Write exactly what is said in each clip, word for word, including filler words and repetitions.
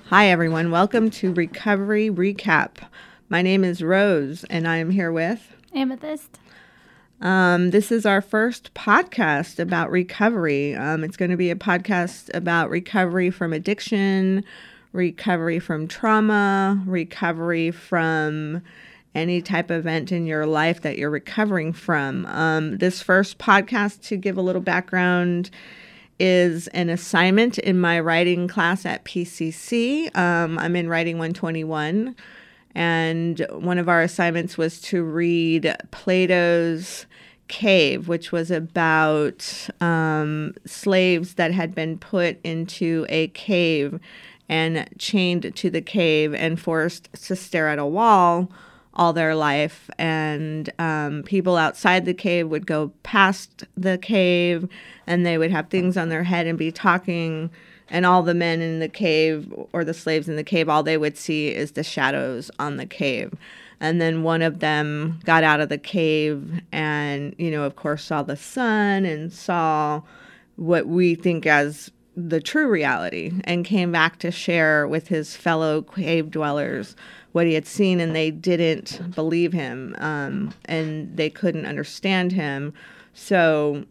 Hi, everyone. Welcome to Recovery Recap. My name is Rose, and I am here with Amethyst. Um, this is our first podcast about recovery. Um, it's going to be a podcast about recovery from addiction, recovery from trauma, recovery from any type of event in your life that you're recovering from. Um, this first podcast, to give a little background, is an assignment in my writing class at P C C. Um, I'm in Writing one twenty-one, and one of our assignments was to read Plato's Cave, which was about um, slaves that had been put into a cave and chained to the cave and forced to stare at a wall all their life. And um, people outside the cave would go past the cave, and they would have things on their head and be talking. And all the men in the cave, or the slaves in the cave, all they would see is the shadows on the cave. And then one of them got out of the cave and, you know, of course, saw the sun and saw what we think as the true reality, and came back to share with his fellow cave dwellers what he had seen, and they didn't believe him, um, and they couldn't understand him. So,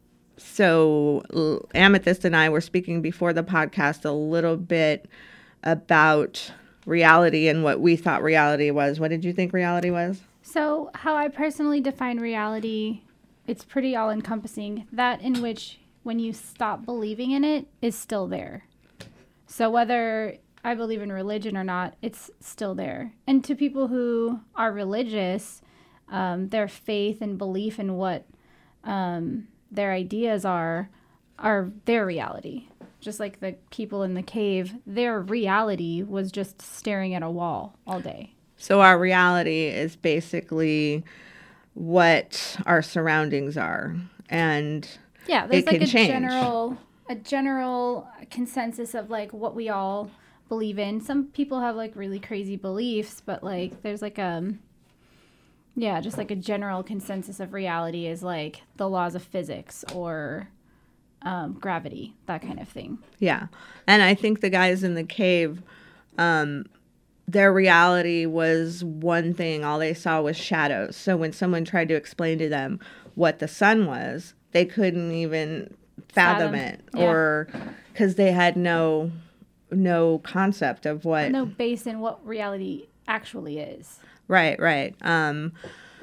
so Amethyst and I were speaking before the podcast a little bit about reality and what we thought reality was. What did you think reality was? So, how I personally define reality, it's pretty all-encompassing. That in which, when you stop believing in it, is still there. So whether I believe in religion or not, it's still there. And to people who are religious, um, their faith and belief in what um, their ideas are, are their reality. Just like the people in the cave, their reality was just staring at a wall all day. So our reality is basically what our surroundings are, and yeah, there's it like can a change. general a general consensus of like what we all believe in. Some people have like really crazy beliefs, but like there's like um yeah, just like a general consensus of reality is like the laws of physics or um, gravity, that kind of thing. Yeah. And I think the guys in the cave, um, their reality was one thing. All they saw was shadows. So when someone tried to explain to them what the sun was, they couldn't even fathom, fathom. it, yeah. or because they had no no concept of what... No base in what reality actually is. Right, right. Um,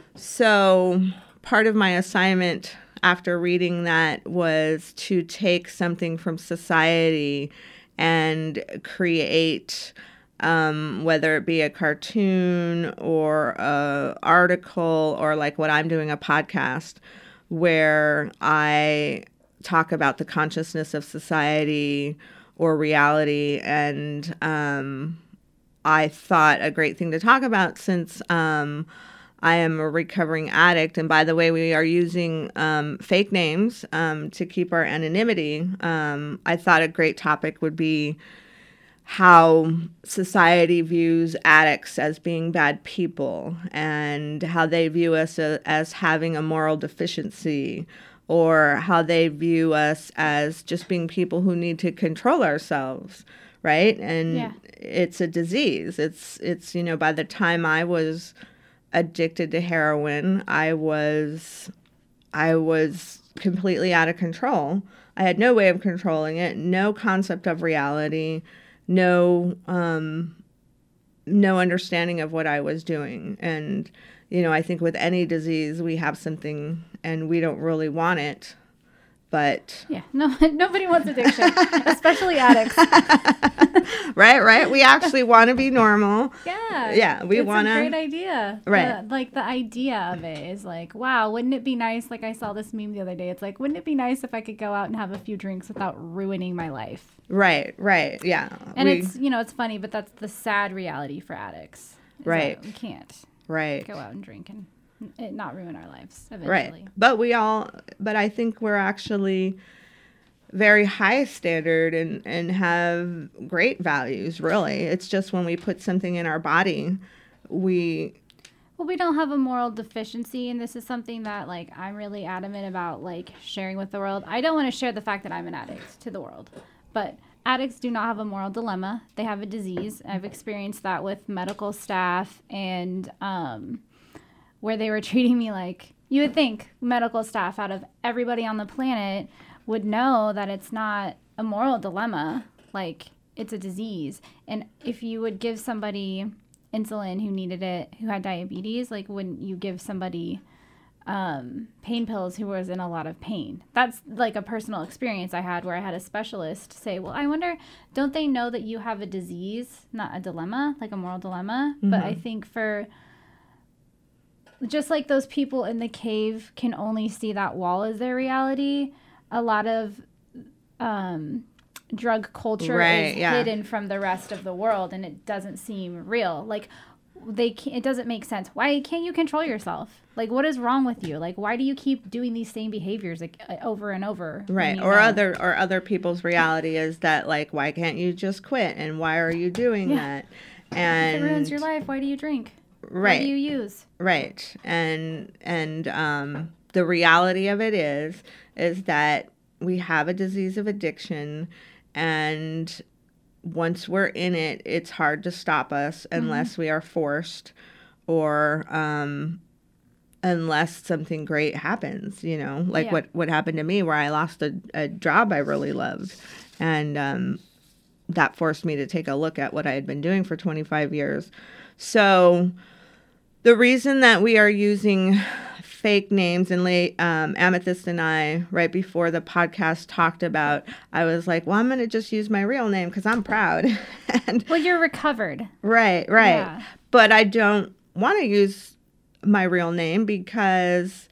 so part of my assignment after reading that was to take something from society and create, um, whether it be a cartoon or a article or like what I'm doing, a podcast, where I talk about the consciousness of society or reality. And um, I thought a great thing to talk about, since um, I am a recovering addict. And by the way, we are using um, fake names um, to keep our anonymity. Um, I thought a great topic would be how society views addicts as being bad people, and how they view us a, as having a moral deficiency, or how they view us as just being people who need to control ourselves, right? And yeah. It's a disease. It's, it's, you know, by the time I was addicted to heroin, I was, I was completely out of control. I had no way of controlling it, no concept of reality, no, um, no understanding of what I was doing. And, you know, I think with any disease, we have something and we don't really want it, but... Yeah, no, nobody wants addiction, especially addicts. Right, right. We actually want to be normal. Yeah. Yeah, we want to... It's a great idea. Right. The, like, the idea of it is like, wow, wouldn't it be nice? Like, I saw this meme the other day. It's like, wouldn't it be nice if I could go out and have a few drinks without ruining my life? Right, right, yeah. And we... it's, you know, it's funny, but that's the sad reality for addicts. Right. We can't right. go out and drink and it not ruin our lives eventually. Right. But we all, but I think we're actually very high standard and, and have great values, really. It's just when we put something in our body, we... Well, we don't have a moral deficiency, and this is something that, like, I'm really adamant about, like, sharing with the world. I don't want to share the fact that I'm an addict to the world, but addicts do not have a moral dilemma. They have a disease. I've experienced that with medical staff and um, where they were treating me like, you would think medical staff out of everybody on the planet would know that it's not a moral dilemma, like it's a disease. And if you would give somebody insulin who needed it, who had diabetes, like wouldn't you give somebody um, pain pills who was in a lot of pain? That's like a personal experience I had where I had a specialist say, well, I wonder, don't they know that you have a disease, not a dilemma, like a moral dilemma? Mm-hmm. But I think for just like those people in the cave can only see that wall as their reality, a lot of um, drug culture right, is yeah. hidden from the rest of the world, and it doesn't seem real. Like, they can't, it doesn't make sense. Why can't you control yourself? Like, what is wrong with you? Like, why do you keep doing these same behaviors like over and over? Right. Or know? other or other people's reality is that, like, why can't you just quit? And why are you doing yeah. that? And if it ruins your life, why do you drink? Right. What do you use? Right. And and um, the reality of it is is that we have a disease of addiction, and once we're in it, it's hard to stop us unless mm-hmm. we are forced or um, unless something great happens, you know, like yeah. what, what happened to me where I lost a, a job I really loved. And um, that forced me to take a look at what I had been doing for twenty-five years. So the reason that we are using fake names, and late, um, Amethyst and I, right before the podcast talked about, I was like, well, I'm going to just use my real name because I'm proud. and Well, you're recovered. Right, right. Yeah. But I don't want to use my real name because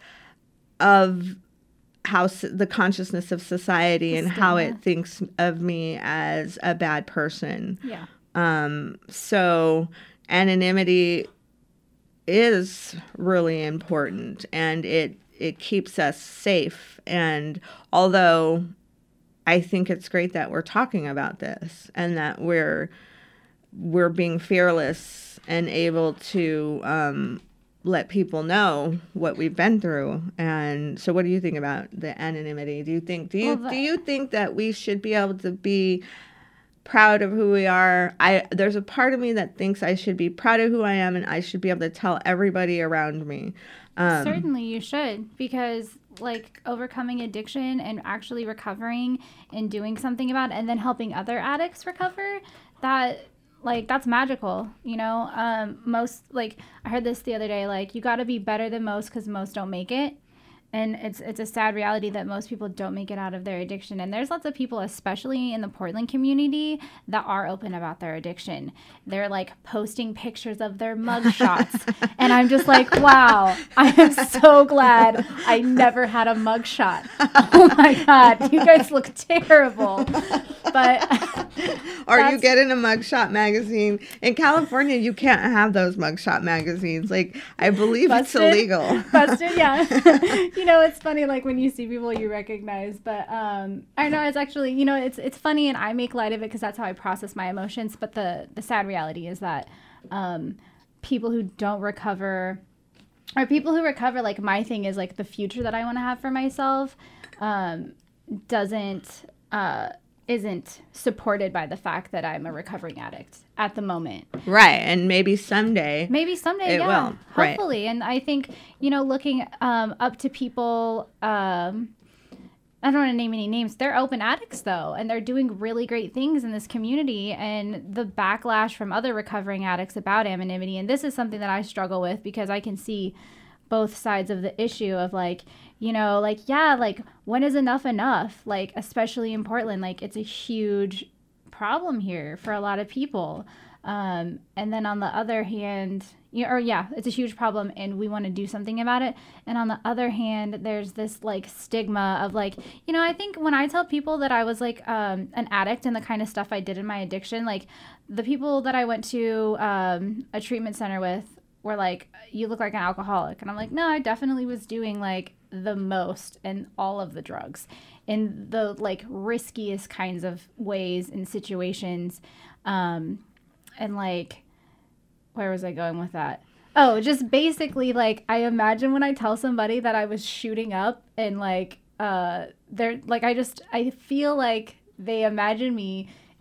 of how s- the consciousness of society the and stigma. How it thinks of me as a bad person. Yeah. Um. So anonymity is really important, and it it keeps us safe. And although I think it's great that we're talking about this and that we're we're being fearless and able to um, let people know what we've been through. And so, what do you think about the anonymity? Do you think do you well, the- do you think that we should be able to be proud of who we are? I there's a part of me that thinks I should be proud of who I am, and I should be able to tell everybody around me. Um, Certainly you should, because like overcoming addiction and actually recovering and doing something about it and then helping other addicts recover, that like that's magical, you know. Um, most like I heard this the other day, like you got to be better than most because most don't make it. And it's it's a sad reality that most people don't make it out of their addiction. And there's lots of people, especially in the Portland community, that are open about their addiction. They're like posting pictures of their mugshot. And I'm just like, wow, I am so glad I never had a mugshot. Oh my God, you guys look terrible. But or you get in a mugshot magazine. In California, you can't have those mugshot magazines. Like, I believe busted, it's illegal. Busted, yeah. You know, it's funny, like, when you see people you recognize, but um, I know it's actually, you know, it's it's funny, and I make light of it because that's how I process my emotions, but the, the sad reality is that um, people who don't recover, or people who recover, like, my thing is, like, the future that I want to have for myself um, doesn't, uh, isn't supported by the fact that I'm a recovering addict at the moment. Right. And maybe someday. Maybe someday, it yeah. will. Hopefully. Right. And I think, you know, looking um, up to people, um, I don't want to name any names. They're open addicts, though, and they're doing really great things in this community. And the backlash from other recovering addicts about anonymity, and this is something that I struggle with because I can see both sides of the issue of, like, you know, like, yeah, like, when is enough enough? Like, especially in Portland, like, it's a huge problem here for a lot of people. Um, and then on the other hand, you know, or yeah, it's a huge problem and we want to do something about it. And on the other hand, there's this like stigma of like, you know, I think when I tell people that I was like um, an addict and the kind of stuff I did in my addiction, like the people that I went to um, a treatment center with were like, you look like an alcoholic. And I'm like, no, I definitely was doing like the most and all of the drugs in the like riskiest kinds of ways and situations. Um, and like, where was I going with that? Oh, just basically like, I imagine when I tell somebody that I was shooting up and like, uh, they're like, I just, I feel like they imagine me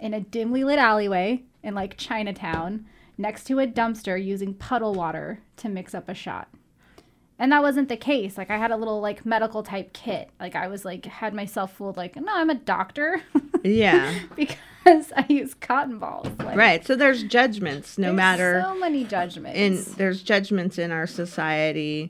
in a dimly lit alleyway in like Chinatown next to a dumpster using puddle water to mix up a shot. And that wasn't the case. Like I had a little like medical type kit. Like I was like had myself fooled like, no, I'm a doctor. Yeah. Because I use cotton balls. Like, right. So there's judgments no there's matter. So many judgments. In there's judgments in our society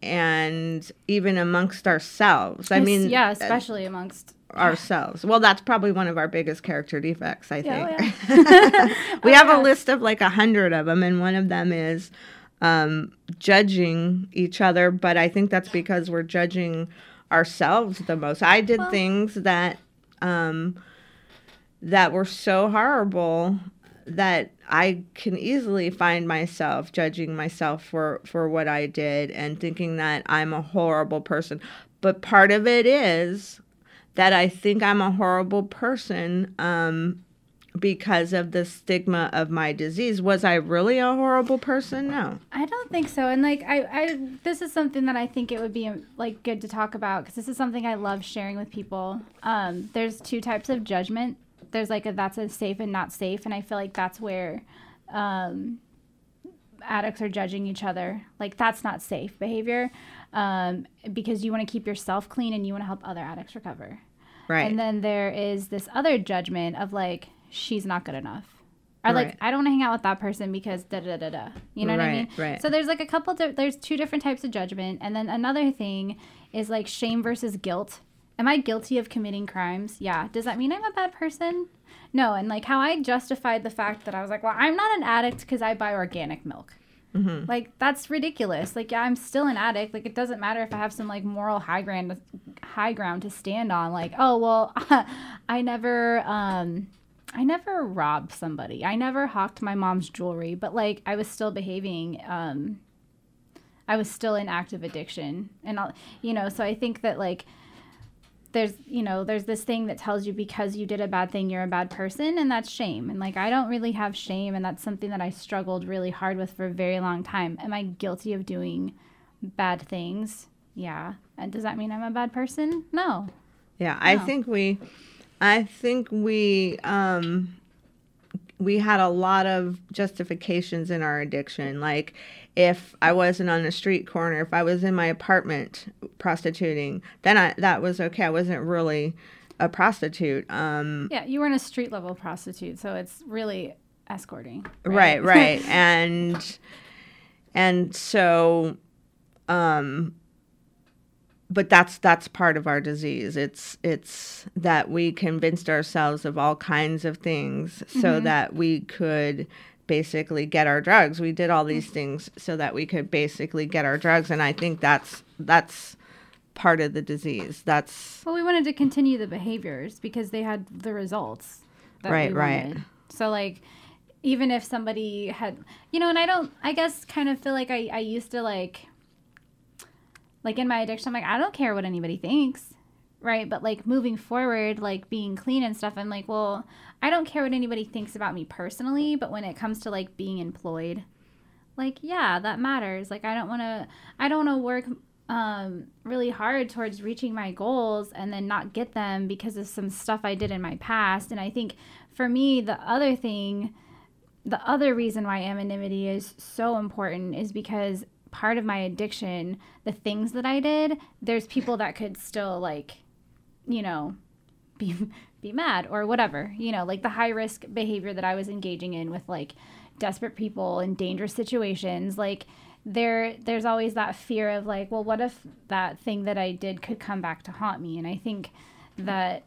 and even amongst ourselves. I It's- mean, yeah, especially amongst ourselves. Well, that's probably one of our biggest character defects, I think. Yeah, oh, yeah. we Oh, have yeah. a list of like a hundred of them, and one of them is um, judging each other. But I think that's because we're judging ourselves the most. I did Well- things that um, that were so horrible that I can easily find myself judging myself for, for what I did and thinking that I'm a horrible person. But part of it is that I think I'm a horrible person um, because of the stigma of my disease. Was I really a horrible person? No. I don't think so. And like I, I this is something that I think it would be like good to talk about because this is something I love sharing with people. Um, there's two types of judgment. There's like a that's a safe and not safe, and I feel like that's where um, addicts are judging each other. Like that's not safe behavior um, because you want to keep yourself clean and you want to help other addicts recover. Right. And then there is this other judgment of like she's not good enough. Or like Right. I don't want to hang out with that person because da da da da. You know what I Right, mean? right. So there's like a couple. Di- there's two different types of judgment, and then another thing is like shame versus guilt. Am I guilty of committing crimes? Yeah. Does that mean I'm a bad person? No. And like how I justified the fact that I was like, well, I'm not an addict because I buy organic milk. Mm-hmm. Like that's ridiculous. Like yeah, I'm still an addict. Like it doesn't matter if I have some like moral high ground, high ground to stand on. Like oh well, I never, um, I never robbed somebody. I never hawked my mom's jewelry. But like I was still behaving. Um, I was still in active addiction, and I'll, you know. So I think that like there's you know there's this thing that tells you because you did a bad thing you're a bad person, and that's shame. And like I don't really have shame, and that's something that I struggled really hard with for a very long time. Am I guilty of doing bad things? Yeah. And does that mean I'm a bad person? No. Yeah, I No. think we, I think we, um, we had a lot of justifications in our addiction. Like, if I wasn't on the street corner, if I was in my apartment prostituting, then I that was okay. I wasn't really a prostitute. Um, Yeah, you weren't a street level prostitute, so it's really escorting. right, right, and and so, um, but that's that's part of our disease. It's it's that we convinced ourselves of all kinds of things so Mm-hmm. that we could basically get our drugs. We did all these things so that we could basically get our drugs, and I think that's that's part of the disease. That's Well, we wanted to continue the behaviors because they had the results that Right, we right. wanted. So like even if somebody had, you know, and I don't, I guess kind of feel like I, I used to like, like in my addiction, I'm like, I don't care what anybody thinks. Right. But like moving forward, like being clean and stuff, I'm like, well, I don't care what anybody thinks about me personally. But when it comes to like being employed, like, yeah, that matters. Like, I don't want to, I don't want to work um, really hard towards reaching my goals and then not get them because of some stuff I did in my past. And I think for me, the other thing, the other reason why anonymity is so important is because part of my addiction, the things that I did, there's people that could still like, you know, be be mad or whatever, you know, like the high risk behavior that I was engaging in with like desperate people in dangerous situations. Like there there's always that fear of like, well, what if that thing that I did could come back to haunt me? And I think that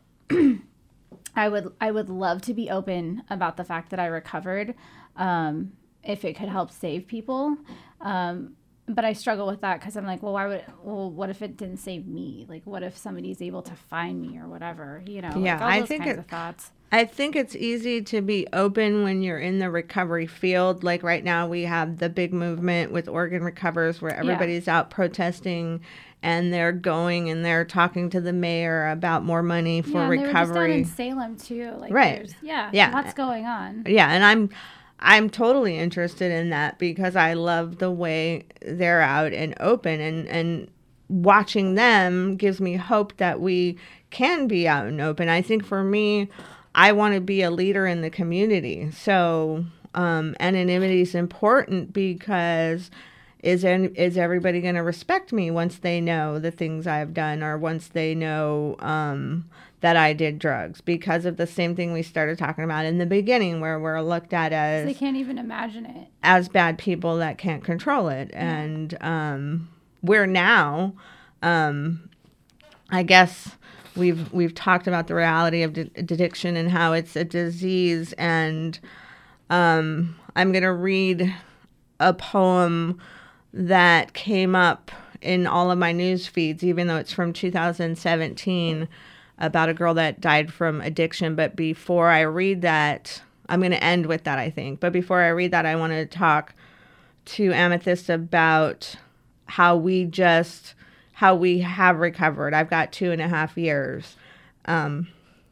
I would I would love to be open about the fact that I recovered, um, if it could help save people. Um, but I struggle with that because I'm like, well, why would? Well, what if it didn't save me? Like, what if somebody's able to find me or whatever? You know, Yeah, like all I those think kinds it- of thoughts. I think it's easy to be open when you're in the recovery field. Like right now, we have the big movement with Organ Recovers where everybody's out protesting and they're going and they're talking to the mayor about more money for yeah, and they were just down recovery. in Salem too. Like, Right. there's- Yeah. Yeah. Lots going on. Yeah, and I'm I'm totally interested in that because I love the way they're out and open, and and watching them gives me hope that we can be out and open. I think for me, I want to be a leader in the community. So um, anonymity is important because is en- is everybody going to respect me once they know the things I've done, or once they know um, that I did drugs, because of the same thing we started talking about in the beginning, where we're looked at as they can't even imagine it, as bad people that can't control it. Yeah. And um, we're now, um, I guess we've we've talked about the reality of d- addiction and how it's a disease. And um, I'm going to read a poem that came up in all of my news feeds, even though it's from two thousand seventeen, about a girl that died from addiction. But before I read that, I'm going to end with that, I think. But before I read that, I want to talk to Amethyst about how we just, how we have recovered. I've got two and a half years. Um,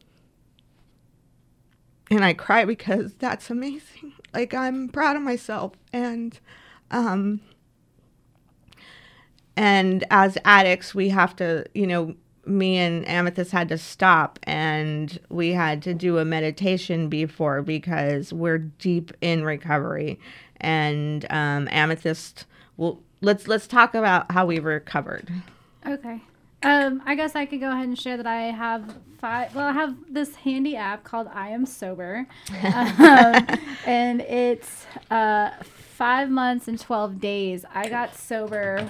and I cry because that's amazing. Like, I'm proud of myself. And, um, and as addicts, we have to, you know, me and Amethyst had to stop, and we had to do a meditation before because we're deep in recovery. And um, Amethyst, well, let's let's talk about how we recovered. Okay. Um, I guess I could go ahead and share that I have five. Well, I have this handy app called I Am Sober, um, and it's uh, five months and twelve days. I got sober.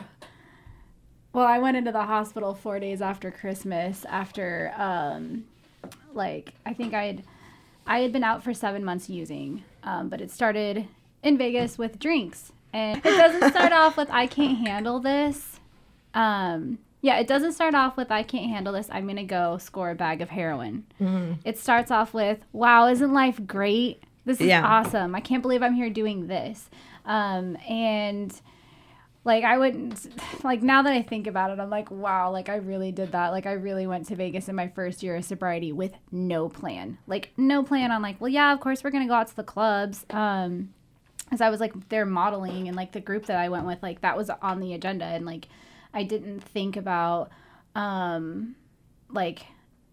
Well, I went into the hospital four days after Christmas after, um, like, I think I'd, I had been out for seven months using, um, but it started in Vegas with drinks. And it doesn't start off with, I can't handle this. Um, yeah, it doesn't start off with, I can't handle this, I'm going to go score a bag of heroin. Mm-hmm. It starts off with, wow, isn't life great? This is yeah. awesome. I can't believe I'm here doing this. Um, and... Like, I wouldn't, like, now that I think about it, I'm like, wow, like, I really did that. Like, I really went to Vegas in my first year of sobriety with no plan. Like, no plan on, like, well, yeah, of course we're going to go out to the clubs. Um, as I was, like, there modeling, and, like, the group that I went with, like, that was on the agenda. And, like, I didn't think about, um, like,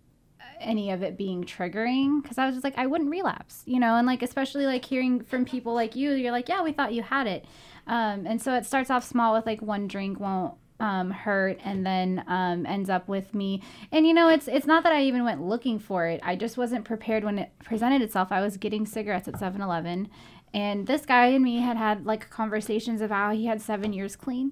any of it being triggering, because I was just like, I wouldn't relapse, you know? And, like, especially, like, hearing from people like you, you're like, yeah, we thought you had it. Um, and so it starts off small with like one drink won't um, hurt, and then um, ends up with me. And, you know, it's it's not that I even went looking for it. I just wasn't prepared when it presented itself. I was getting cigarettes at seven eleven, and this guy and me had had like conversations of how he had seven years clean.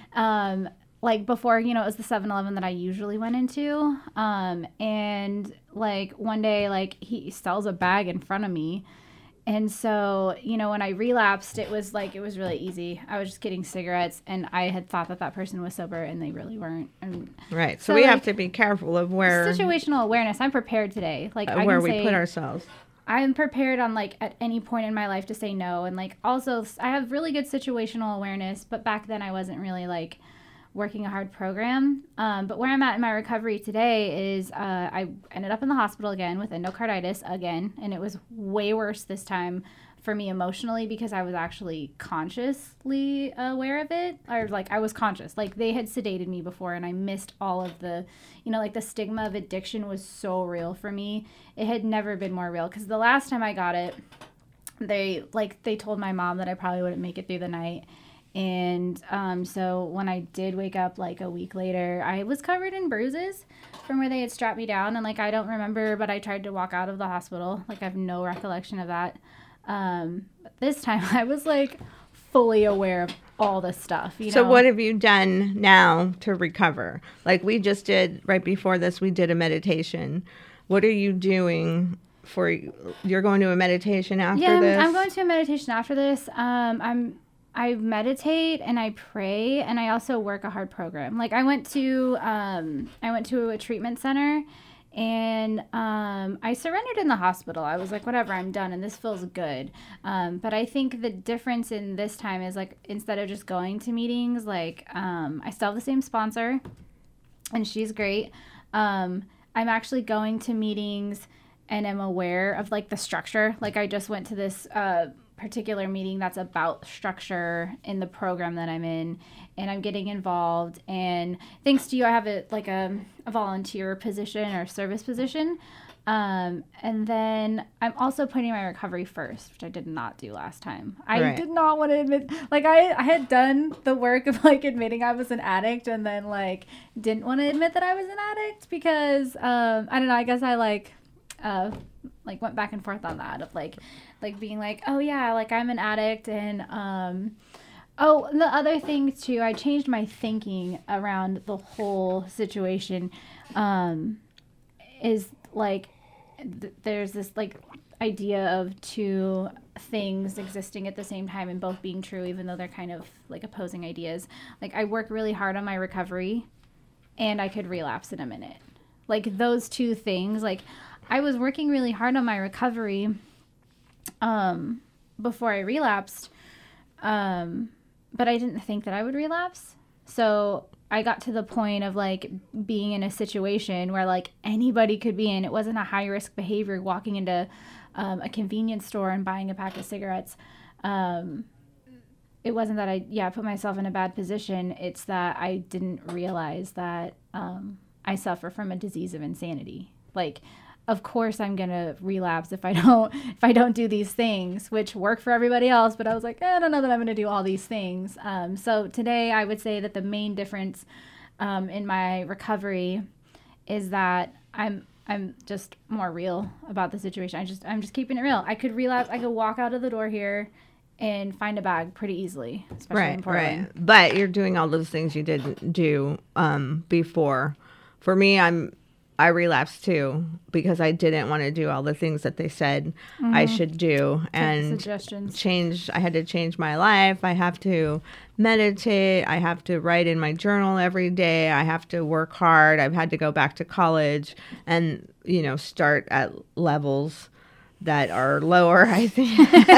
Um, like before, you know, it was the seven eleven that I usually went into. Um, and like one day, like he sells a bag in front of me. And so, you know, when I relapsed, it was like, it was really easy. I was just getting cigarettes, and I had thought that that person was sober, and they really weren't. And right. So, so we like, have to be careful of where... Situational awareness. I'm prepared today. Like uh, I Where can we say, put ourselves. I'm prepared on, like, at any point in my life to say no. And, like, also, I have really good situational awareness, but back then I wasn't really, like... working a hard program. Um, but where I'm at in my recovery today is uh, I ended up in the hospital again with endocarditis again. And it was way worse this time for me emotionally because I was actually consciously aware of it. Or like I was conscious. Like they had sedated me before and I missed all of the, you know, like the stigma of addiction was so real for me. It had never been more real because the last time I got it, they like they told my mom that I probably wouldn't make it through the night. And um, so when I did wake up like a week later, I was covered in bruises from where they had strapped me down. And like, I don't remember, but I tried to walk out of the hospital. Like I have no recollection of that. Um, but this time I was like fully aware of all this stuff. You so know? What have you done now to recover? Like we just did right before this, we did a meditation. What are you doing for, you're going to a meditation after yeah, this? Yeah, I'm going to a meditation after this. Um, I'm, I meditate and I pray and I also work a hard program. Like I went to um, I went to a treatment center and um, I surrendered in the hospital. I was like, whatever, I'm done and this feels good. Um, but I think the difference in this time is like instead of just going to meetings, like um, I still have the same sponsor and she's great. Um, I'm actually going to meetings and am aware of like the structure. Like I just went to this uh, particular meeting that's about structure in the program that I'm in, and I'm getting involved. And thanks to you, I have a like a, a volunteer position or service position. Um, and then I'm also putting my recovery first, which I did not do last time. I Right. did not want to admit, like I, I had done the work of like admitting I was an addict and then like didn't want to admit that I was an addict because, um, I don't know, I guess I like, uh, like went back and forth on that of like, like being like, oh yeah, like I'm an addict. And, um, oh, and the other thing too, I changed my thinking around the whole situation, um, is like, th- there's this like idea of two things existing at the same time and both being true, even though they're kind of like opposing ideas. Like I work really hard on my recovery and I could relapse in a minute. Like those two things, like I was working really hard on my recovery um, before I relapsed, um, but I didn't think that I would relapse. So I got to the point of like being in a situation where like anybody could be in. It wasn't a high risk behavior walking into um, a convenience store and buying a pack of cigarettes. Um, it wasn't that I, yeah, put myself in a bad position. It's that I didn't realize that um, I suffer from a disease of insanity. Like, of course I'm going to relapse if I don't, if I don't do these things, which work for everybody else. But I was like, eh, I don't know that I'm going to do all these things. Um, so today I would say that the main difference um, in my recovery is that I'm, I'm just more real about the situation. I just, I'm just keeping it real. I could relapse. I could walk out of the door here and find a bag pretty easily, especially Right, in Portland. right. But you're doing all those things you didn't do um, before. For me, I'm I relapsed too because I didn't want to do all the things that they said mm-hmm. I should do and suggestions. change. I had to change my life. I have to meditate. I have to write in my journal every day. I have to work hard. I've had to go back to college and, you know, start at levels that are lower, I think,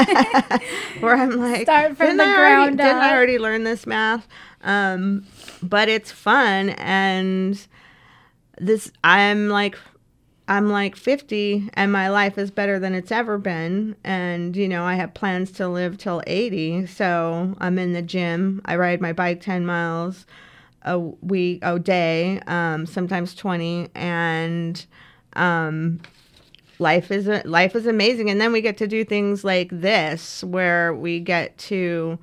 where I'm like, start from didn't the I ground already, up. Didn't I already learn this math? Um, but it's fun. And this, I'm like, I'm like fifty and my life is better than it's ever been. And, you know, I have plans to live till eighty. So I'm in the gym. I ride my bike ten miles a week, a day, um, sometimes twenty. And, um, life is, a, life is amazing. And then we get to do things like this, where we get to,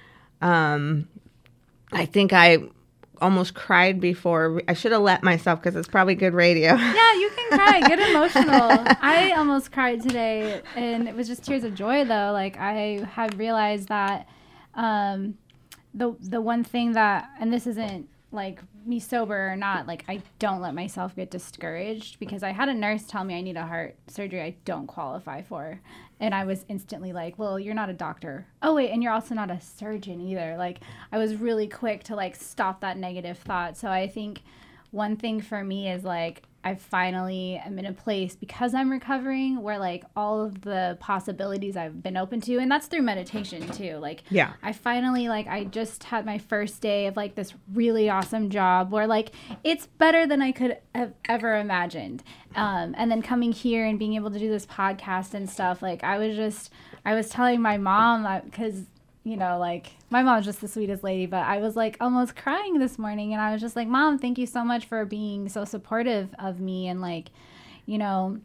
um, I think I almost cried before. I should have let myself because it's probably good radio. Yeah, you can cry. Get emotional. I almost cried today, and it was just tears of joy, though. Like, I had realized that um, the the one thing that, and this isn't like me sober or not, like I don't let myself get discouraged, because I had a nurse tell me I need a heart surgery I don't qualify for. And I was instantly like, well, you're not a doctor. Oh, wait, and you're also not a surgeon either. Like, I was really quick to, like, stop that negative thought. So I think one thing for me is, like, I finally am in a place, because I'm recovering, where, like, all of the possibilities I've been open to, and that's through meditation, too. Like, yeah. I finally, like, I just had my first day of, like, this really awesome job where, like, it's better than I could have ever imagined. Um, and then coming here and being able to do this podcast and stuff, like, I was just, I was telling my mom that, because, you know, like, my mom's just the sweetest lady, but I was, like, almost crying this morning, and I was just like, Mom, thank you so much for being so supportive of me. And, like, you know,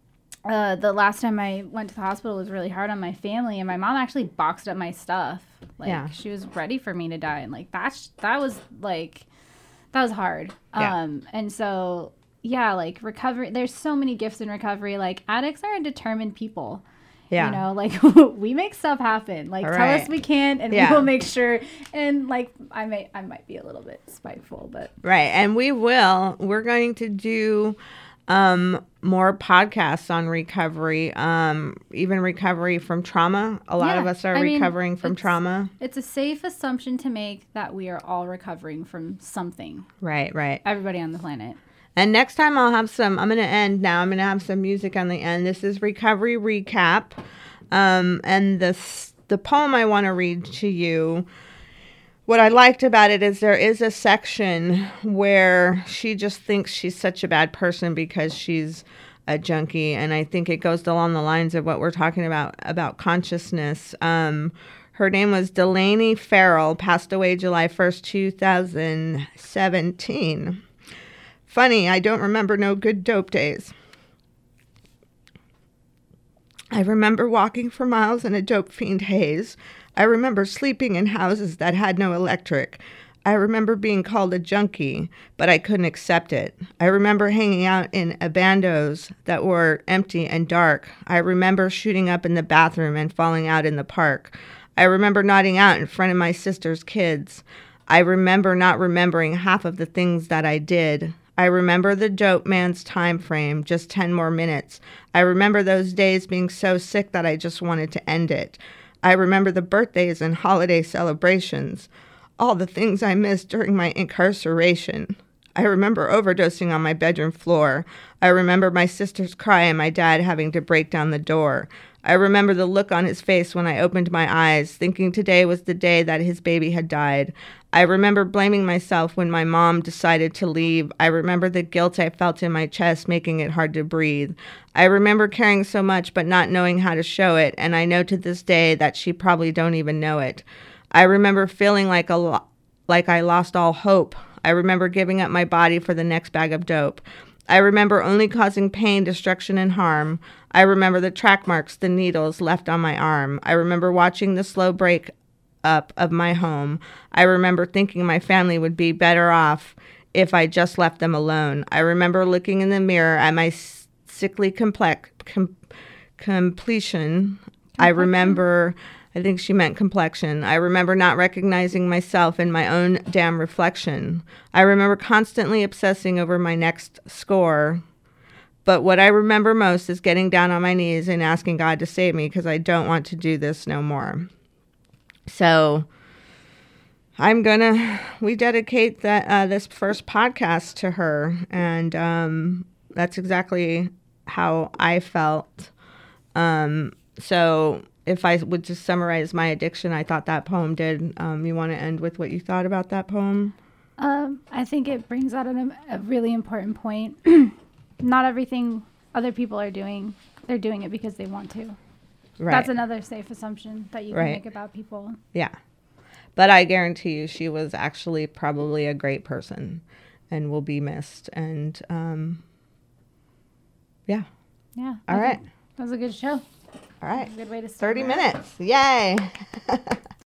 uh, the last time I went to the hospital was really hard on my family, and my mom actually boxed up my stuff. Like, yeah. She was ready for me to die, and, like, that's, that was, like, that was hard. Yeah. Um, and so... Yeah, like recovery, there's so many gifts in recovery. Like, addicts are determined people. Yeah. You know, like, we make stuff happen. Like, All tell right. us we can, and yeah. we will make sure. And, like, I may, I might be a little bit spiteful, but. Right. And we will. We're going to do um, more podcasts on recovery, um, even recovery from trauma. A lot yeah. of us are I recovering mean, from it's, trauma. It's a safe assumption to make that we are all recovering from something. Right, right. Everybody on the planet. And next time I'll have some, I'm going to end now. I'm going to have some music on the end. This is Recovery Recap. Um, and this, the poem I want to read to you, what I liked about it is there is a section where she just thinks she's such a bad person because she's a junkie. And I think it goes along the lines of what we're talking about, about consciousness. Um, her name was Delaney Farrell, passed away July first, two thousand seventeen. Funny, I don't remember no good dope days. I remember walking for miles in a dope fiend haze. I remember sleeping in houses that had no electric. I remember being called a junkie, but I couldn't accept it. I remember hanging out in abandos that were empty and dark. I remember shooting up in the bathroom and falling out in the park. I remember nodding out in front of my sister's kids. I remember not remembering half of the things that I did. I remember the dope man's time frame, just ten more minutes. I remember those days being so sick that I just wanted to end it. I remember the birthdays and holiday celebrations, all the things I missed during my incarceration. I remember overdosing on my bedroom floor. I remember my sister's cry and my dad having to break down the door. I remember the look on his face when I opened my eyes, thinking today was the day that his baby had died. I remember blaming myself when my mom decided to leave. I remember the guilt I felt in my chest, making it hard to breathe. I remember caring so much but not knowing how to show it, and I know to this day that she probably don't even know it. I remember feeling like a lo- like I lost all hope. I remember giving up my body for the next bag of dope. I remember only causing pain, destruction, and harm. I remember the track marks, the needles left on my arm. I remember watching the slow break up of my home. I remember thinking my family would be better off if I just left them alone. I remember looking in the mirror at my sickly complex com- completion. I remember, I think she meant complexion. I remember not recognizing myself in my own damn reflection. I remember constantly obsessing over my next score. But what I remember most is getting down on my knees and asking God to save me because I don't want to do this no more. So I'm going to, we dedicate that uh, this first podcast to her. And um, that's exactly how I felt. Um, so if I would just summarize my addiction, I thought that poem did. Um, you want to end with what you thought about that poem? Um, I think it brings out an, a really important point. Not everything other people are doing, they're doing it because they want to. Right. That's another safe assumption that you can right. make about people. Yeah. But I guarantee you she was actually probably a great person and will be missed. And, um, yeah. Yeah. All right. That was a good show. All right. Good way to start. thirty minutes. Yay.